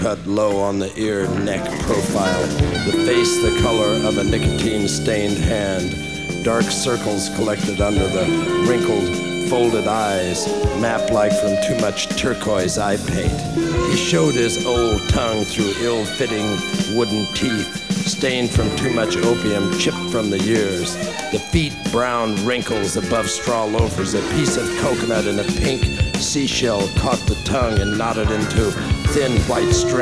cut low on the ear, neck profile, the face the color of a nicotine-stained hand, dark circles collected under the wrinkled, folded eyes, mapped like from too much turquoise eye paint. He showed his old tongue through ill-fitting wooden teeth, stained from too much opium, chipped from the years. The feet brown wrinkles above straw loafers, a piece of coconut and a pink seashell caught the tongue and knotted into thin white string.